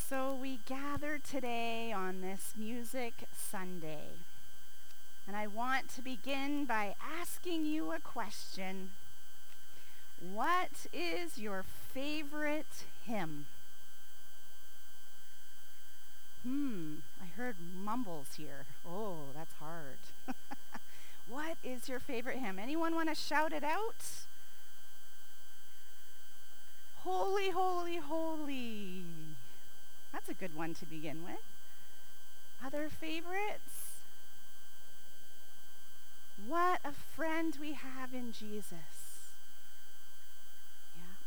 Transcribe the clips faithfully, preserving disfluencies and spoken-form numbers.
So we gather today on this Music Sunday. And I want to begin by asking you a question. What is your favorite hymn? Hmm, I heard mumbles here. Oh, that's hard. What is your favorite hymn? Anyone want to shout it out? Holy, holy, holy. That's a good one to begin with. Other favorites? What a friend we have in Jesus. Yeah.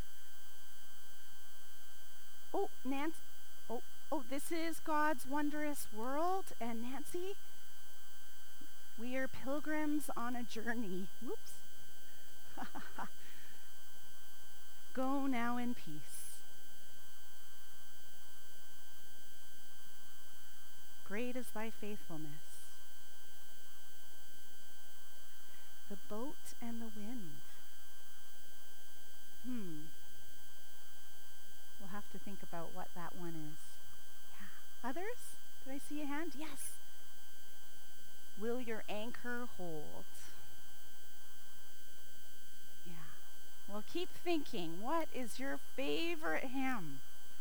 Oh, Nancy. Oh, oh, this is God's wondrous world. And Nancy, we are pilgrims on a journey. Whoops. Go now in peace. Great is thy faithfulness. The boat and the wind. Hmm. We'll have to think about what that one is. Yeah. Others? Do I see a hand? Yes. Will your anchor hold? Yeah. Well, keep thinking. What is your favorite hymn?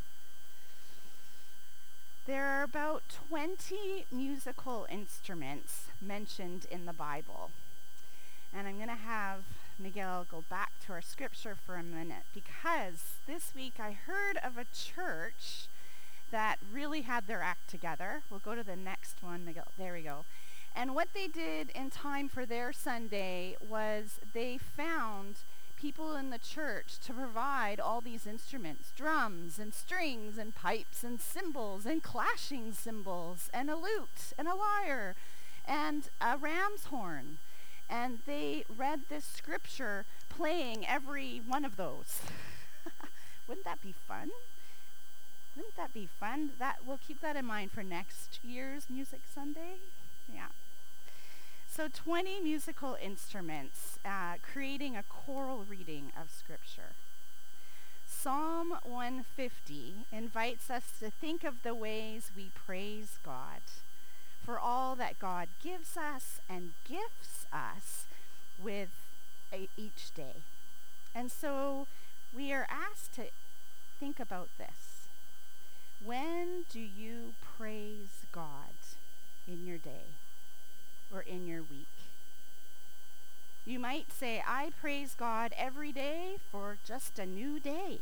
There are about twenty musical instruments mentioned in the Bible. And I'm going to have Miguel go back to our scripture for a minute because this week I heard of a church that really had their act together. We'll go to the next one, Miguel. There we go. And what they did in time for their Sunday was they found people in the church to provide all these instruments, drums and strings and pipes and cymbals and clashing cymbals and a lute and a lyre and a ram's horn. And they read this scripture playing every one of those. Wouldn't that be fun? Wouldn't that be fun? That we'll keep that in mind for next year's Music Sunday. Yeah. So twenty musical instruments uh, creating a choral reading of Scripture. Psalm one fifty invites us to think of the ways we praise God for all that God gives us and gifts us with a, each day. And so we are asked to think about this. When do you praise God in your day? Or in your week? You might say, I praise God every day for just a new day.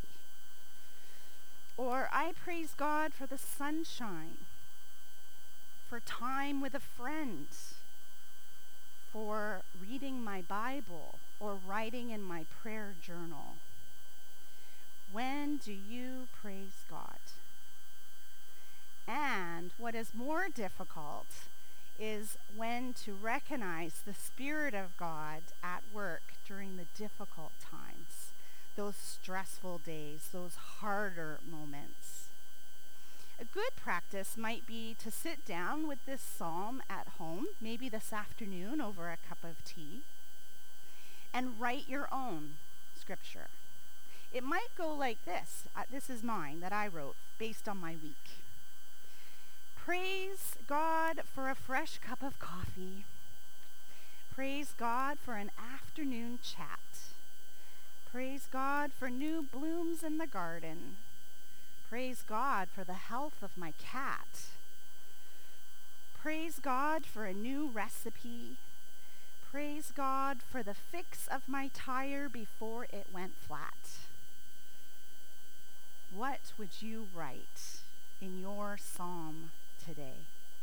Or I praise God for the sunshine, for time with a friend, for reading my Bible, or writing in my prayer journal. When do you praise God? And what is more difficult is when to recognize the Spirit of God at work during the difficult times, those stressful days, those harder moments. A good practice might be to sit down with this psalm at home, maybe this afternoon over a cup of tea, and write your own scripture. It might go like this. Uh, this is mine that I wrote based on my week. Praise God for a fresh cup of coffee. Praise God for an afternoon chat. Praise God for new blooms in the garden. Praise God for the health of my cat. Praise God for a new recipe. Praise God for the fix of my tire before it went flat. What would you write in your psalm today?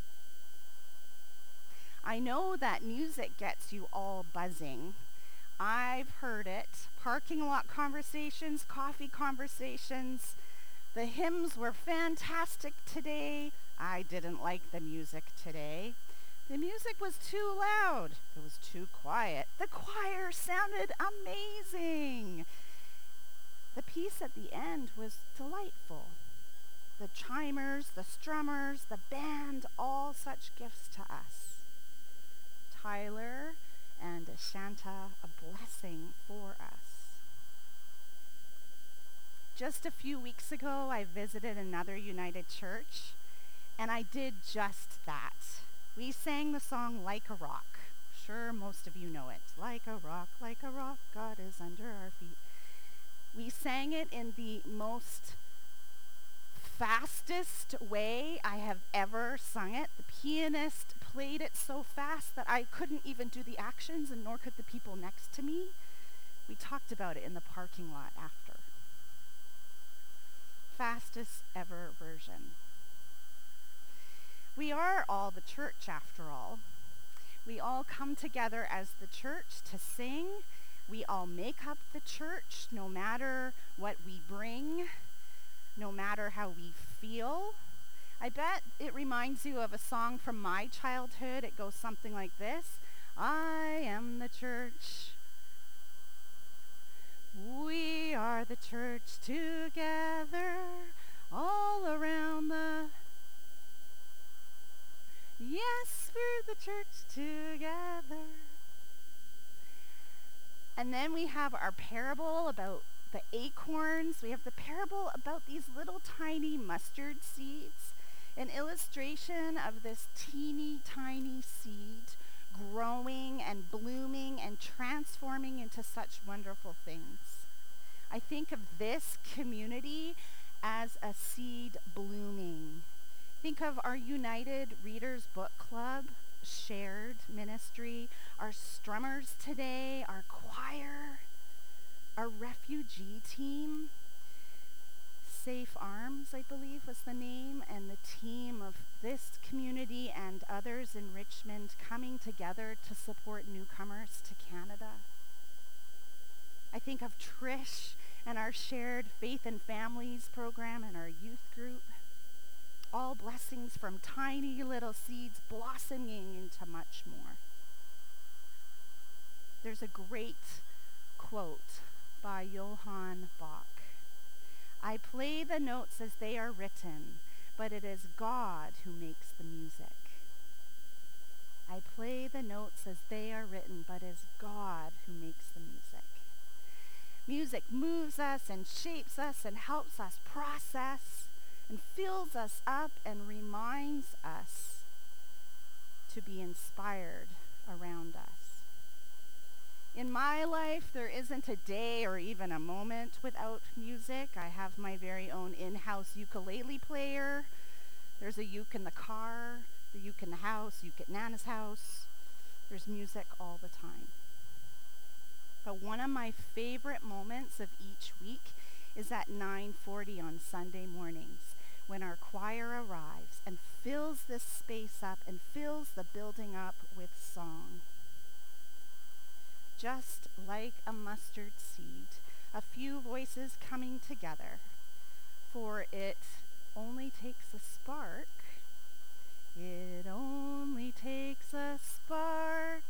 I know that music gets you all buzzing. I've heard it. Parking lot conversations, coffee conversations. The hymns were fantastic today. I didn't like the music today. The music was too loud. It was too quiet. The choir sounded amazing. The piece at the end was delightful. The chimers, the strummers, the band, all such gifts to us. Tyler and Shanta, a blessing for us. Just a few weeks ago, I visited another United Church, and I did just that. We sang the song Like a Rock. Sure, most of you know it. Like a rock, like a rock, God is under our feet. We sang it in the most fastest way I have ever sung it. The pianist played it so fast that I couldn't even do the actions, and nor could the people next to me. We talked about it in the parking lot after. Fastest ever version. We are all the church after all. We all come together as the church to sing. We all make up the church, no matter what we bring, no matter how we feel. I bet it reminds you of a song from my childhood. It goes something like this. I am the church. We are the church together, all around the... Yes, we're the church together. And then we have our parable about the acorns. We have the parable about these little tiny mustard seeds, an illustration of this teeny tiny seed growing and blooming and transforming into such wonderful things. I think of this community as a seed blooming. Think of our United Readers Book Club, shared ministry, our strummers today, our choir, our refugee team. Safe Arms, I believe, was the name, and the team of this community and others in Richmond coming together to support newcomers to Canada. I think of Trish and our shared Faith and Families program and our youth group. All blessings from tiny little seeds blossoming into much more. There's a great quote by Johann Bach. I play the notes as they are written, but it is God who makes the music. I play the notes as they are written, but it is God who makes the music. Music moves us and shapes us and helps us process and fills us up and reminds us to be inspired around us. In my life, there isn't a day or even a moment without music. I have my very own in-house ukulele player. There's a uke in the car, the uke in the house, uke at Nana's house. There's music all the time. But one of my favorite moments of each week is at nine forty on Sunday mornings, when our choir arrives and fills this space up and fills the building up with song. Just like a mustard seed, a few voices coming together, for it only takes a spark. It only takes a spark.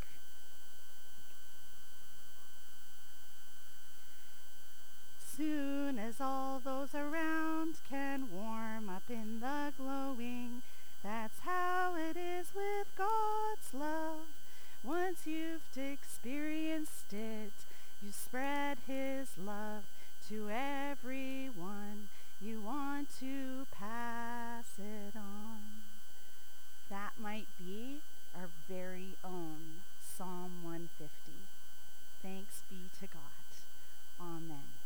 Soon as all those around can warm up in the glowing, that's how it is with God's love. Once you've experienced it, you spread his love to everyone. You want to pass it on. That might be our very own Psalm one fifty. Thanks be to God. Amen.